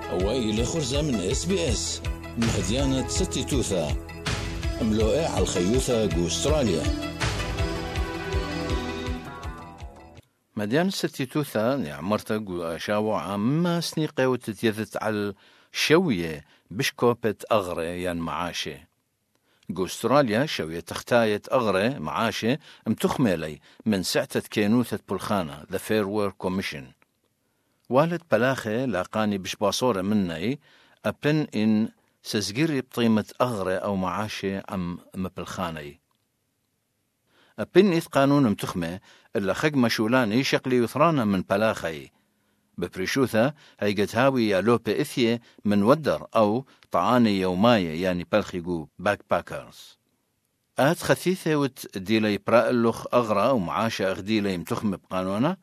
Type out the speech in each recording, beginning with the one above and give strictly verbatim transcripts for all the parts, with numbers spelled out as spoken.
أوائل خرزة من اس بي اس مهديانة ستي توثة ملوئة على الخيوثة جو استراليا. مديان ستي توثة نعمرتا جو أشاوع عما سنيقة وتتيذت على الشوية بشكوبة أغرى ين معاشي. جو استراليا شوية تختاية أغرى معاشي متخميلي من سعتة كينوثة بلخانة The Fair Work Commission. والد بلاخي لاقاني بشباصورة مني أبن إن سزجري بطيمة أغرى أو معاشي عم مبلخاني. أبن إذ قانون متخمة إلا خق مشولاني شقلي يثرانا من بلاخي. ببريشوثة هيقت هاوي يا لوبة إثية من ودر أو طعاني يوماية يعني بلخيقو باك باكرز. آت خثيثة وت ديلي برائلوخ أغرى ومعاشة أغديلي متخمة بقانونا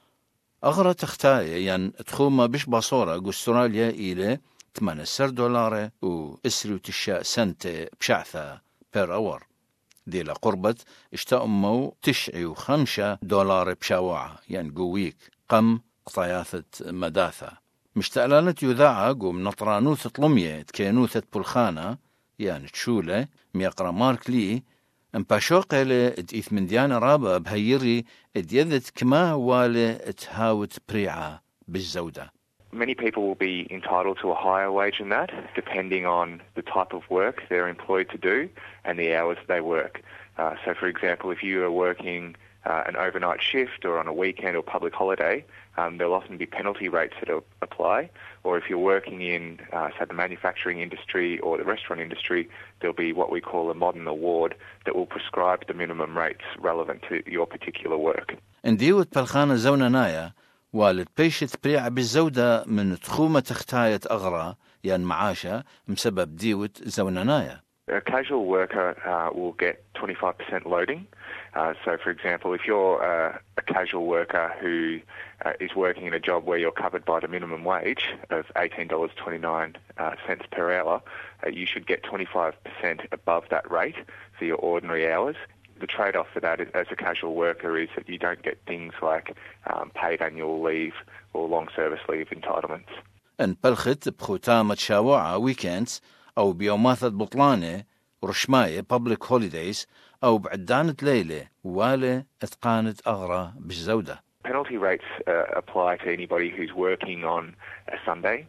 أغرى تختاية يعني تخومة بش باصورة أستراليا إلى ثمانية عشر دولار و إسري وتشاء سنت بشعثة بير أور ديلا قربة اشتأمو تشعي وخمسة دولار بشاوعة يعني قويك قم قطياثة مداثة مشتألانة يذاعة قوم نطرانوثة طلمية تكينوثة بلخانة يعني تشولة ميقرا مارك لي امباشوقة لإث من ديانة رابة بهيري اديذت كما والي تهاوت بريعة بالزودة. Many people will be entitled to a higher wage than that, depending on the type of work they're employed to do and the hours they work. Uh, so, for example, if you are working uh, an overnight shift or on a weekend or public holiday, um, there'll often be penalty rates that apply. Or if you're working in, uh, say, the manufacturing industry or the restaurant industry, there'll be what we call a modern award that will prescribe the minimum rates relevant to your particular work. انديوت بالخانة زونا نايا والد بيشت بريعة بالزودة من تخومة تختاية أغرى يعني معاشة مسبب ديوت زونا نايا. A casual worker uh, will get twenty-five percent loading. Uh, so, for example, if you're uh, a casual worker who uh, is working in a job where you're covered by the minimum wage of eighteen dollars and twenty-nine cents per hour, uh, you should get twenty-five percent above that rate for your ordinary hours. The trade-off for that as a casual worker is that you don't get things like um, paid annual leave or long service leave entitlements. ان بلخت بختامة شاوعة ويكندز أو بيوماثة بطلانة ورشماية public holidays أو بعدانة ليلة والي اتقانة أغرى بالزودة. Penalty rates uh, apply to anybody who's working on a Sunday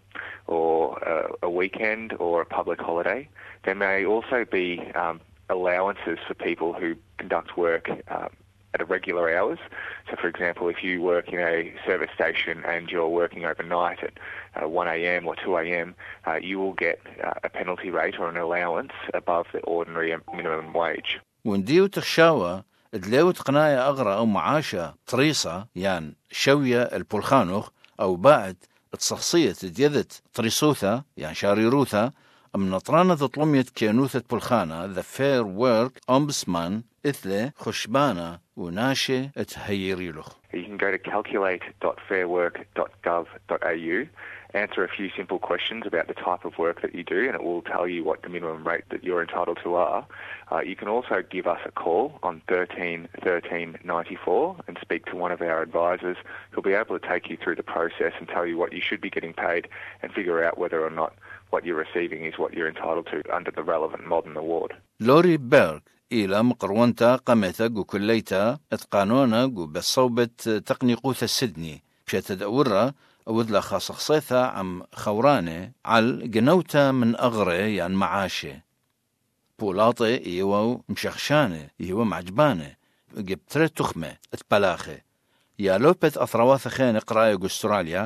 or uh, a weekend or a public holiday. There may also be um, allowances for people who conduct work um, at irregular hours. So, for example, if you work in a service station and you're working overnight at uh, one a.m. or two a.m., uh, you will get uh, a penalty rate or an allowance above the ordinary minimum wage. ونديو تخشاوة دليو تقنايا أغرى أو معاشة طريصة يعني شوية البلخانوخ أو بعد تصخصية ديذت طريصوثة يعني شاريروثة أم نطرانة طلمية كينوثة بلخانة The Fair Work Ombudsman إثلي خشبانة وناشي اتهيريلوخ. You can go to calculate dot fair work dot gov dot a u, answer a few simple questions about the type of work that you do, and it will tell you what the minimum rate that you're entitled to are. Uh, you can also give us a call on thirteen thirteen ninety-four and speak to one of our advisors who'll be able to take you through the process and tell you what you should be getting paid and figure out whether or not what you're receiving is what you're entitled to under the relevant modern award. لوري بيرغ إلى مقرونتا قمتا جو كليتا اتقانونا جو بصوبة تقنيقوثة سيدني بشتدورة وذلا خاصخصيثا عم خوراني على جنوتا من أغري يعني معاشي بولاطي إيوو مشخشاني إيوو معجباني جبتري تخمة اتبلاخي يا لوبت أثرواث خين قراية جو استراليا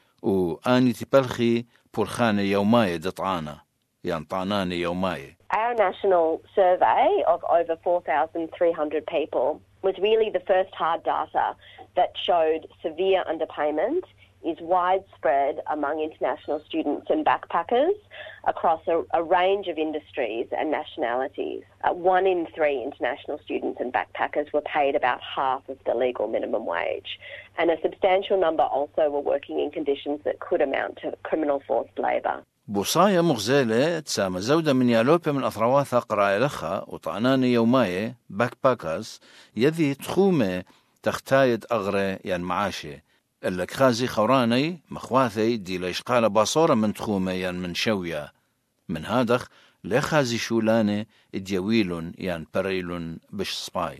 وآني تبلخي بولخاني يوماي دطعانا يعني طعناني يوماي. Our national survey of over four thousand three hundred people was really the first hard data that showed severe underpayment is widespread among international students and backpackers across a, a range of industries and nationalities. Uh, one in three international students and backpackers were paid about half of the legal minimum wage, and a substantial number also were working in conditions that could amount to criminal forced labour. بوصايا مغزالة تسامى زودة من يالوبة من أثرواثها قراية لخا وطعناني يوماية باك باكرز يذي تخومة تختايد أغرى يعني معاشي اللك خازي خوراني مخواثي دي ليش قال باصورة من تخومة ين من شوية من هادخ لخازي شولاني اديويلون ين بريلون بش سباي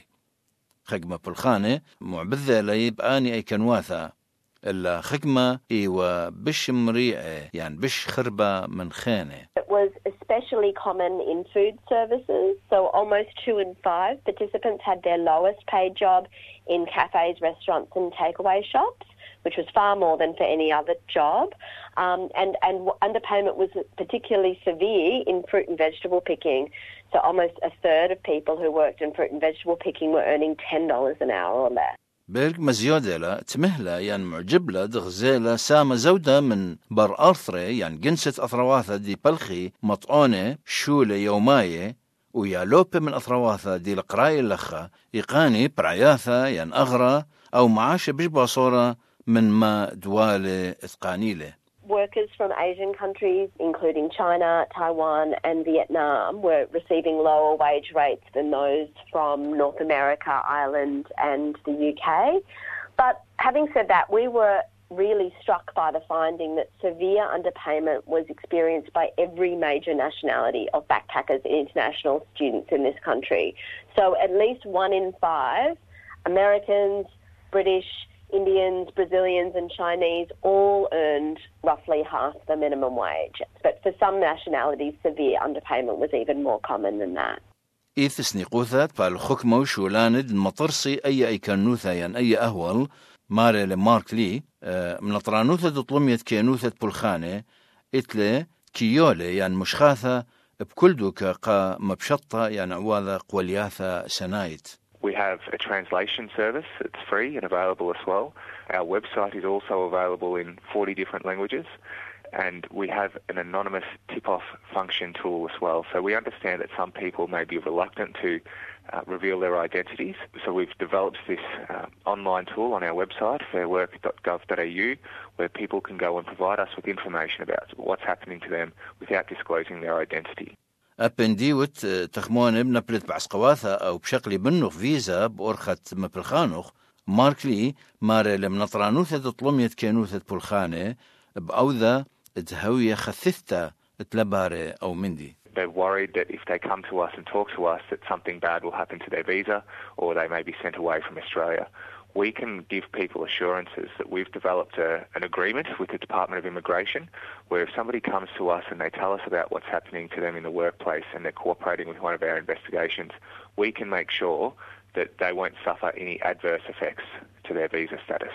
خقمة بالخانة معبذة ليب آني أي كنواثا إلا خقمة إيوة بش مريعة يعني بش خربة من خانة. It was especially common in food services, so almost two in five participants had their lowest paid job in cafes, restaurants and takeaway shops, which was far more than for any other job. Um, and, and underpayment was particularly severe in fruit and vegetable picking. So almost a third of people who worked in fruit and vegetable picking were earning ten dollars an hour or less. بيرك مزيودة تمهلا يعني معجبلة دغزيلة سامة زودة من بر أرثري يعني جنسة أثرواثة دي بلخي مطعونة شولة يوماية ويا لوبة من أثرواثة دي القراية اللخة يقاني برعياثة يعني أغرى أو معاشة بشبه صورة من ما دوالة إثقانيلة. Workers from Asian countries, including China, Taiwan and Vietnam, were receiving lower wage rates than those from North America, Ireland and the U K. But having said that, we were really struck by the finding that severe underpayment was experienced by every major nationality of backpackers and international students in this country. So at least one in five Americans, British, Indians, Brazilians and Chinese all earned roughly half the minimum wage. But for some nationalities, severe underpayment was even more common than that. إيث سنيقوثات بالخكمة شولاند مطرسي أي أي كنوثة ين أي أهول ماري لمارك لي من طرانوثة دطلمية كينوثة بلخانة إتلي كيولي يعني مشخاثة بكل دوكا قا مبشطة يعني عواذا قولياثة سنايت. We have a translation service that's free and available as well. Our website is also available in forty different languages, and we have an anonymous tip-off function tool as well. So we understand that some people may be reluctant to uh, reveal their identities. So we've developed this uh, online tool on our website, fair work dot gov dot a u, where people can go and provide us with information about what's happening to them without disclosing their identity. أبنديوت تخمون بنبلت بعسقواثة أو بشكل بنوخ فيزا بأرخة مبلخانوخ ماركلي ماري لمنطرانوثة تطلمية كينوثة بلخانة بأوذا تهوية خثثة تلباري أو مندي. They're worried that if they come to us and talk to us that something bad will happen to their visa or they may be sent away from Australia. We can give people assurances that we've developed a, an agreement with the Department of Immigration where if somebody comes to us and they tell us about what's happening to them in the workplace and they're cooperating with one of our investigations, we can make sure that they won't suffer any adverse effects to their visa status.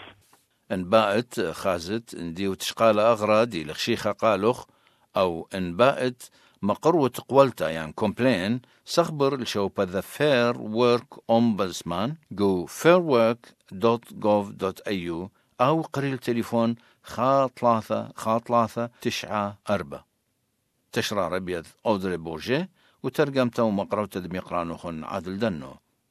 انباءت خازت انديو تشقال أغرادي لخشيخة قالوخ أو انباءت مقروة قولتا يعني كومبلين سخبر لشوبة the Fair Work Ombudsman جو fair work dot gov dot a u أو قريل تليفون خا ثلاثة خا ثلاثة تشعة أربعة تشرار أبيض أودري بورجي وترجمته مقروة دميقرانوخن عادل دنو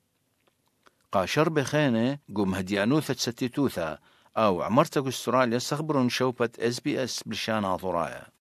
قاشر بخينة قوم هديانوثة ستيتوثة أو عمرتك استراليا سخبرون شوبة اس بي اس بلشان عطرايا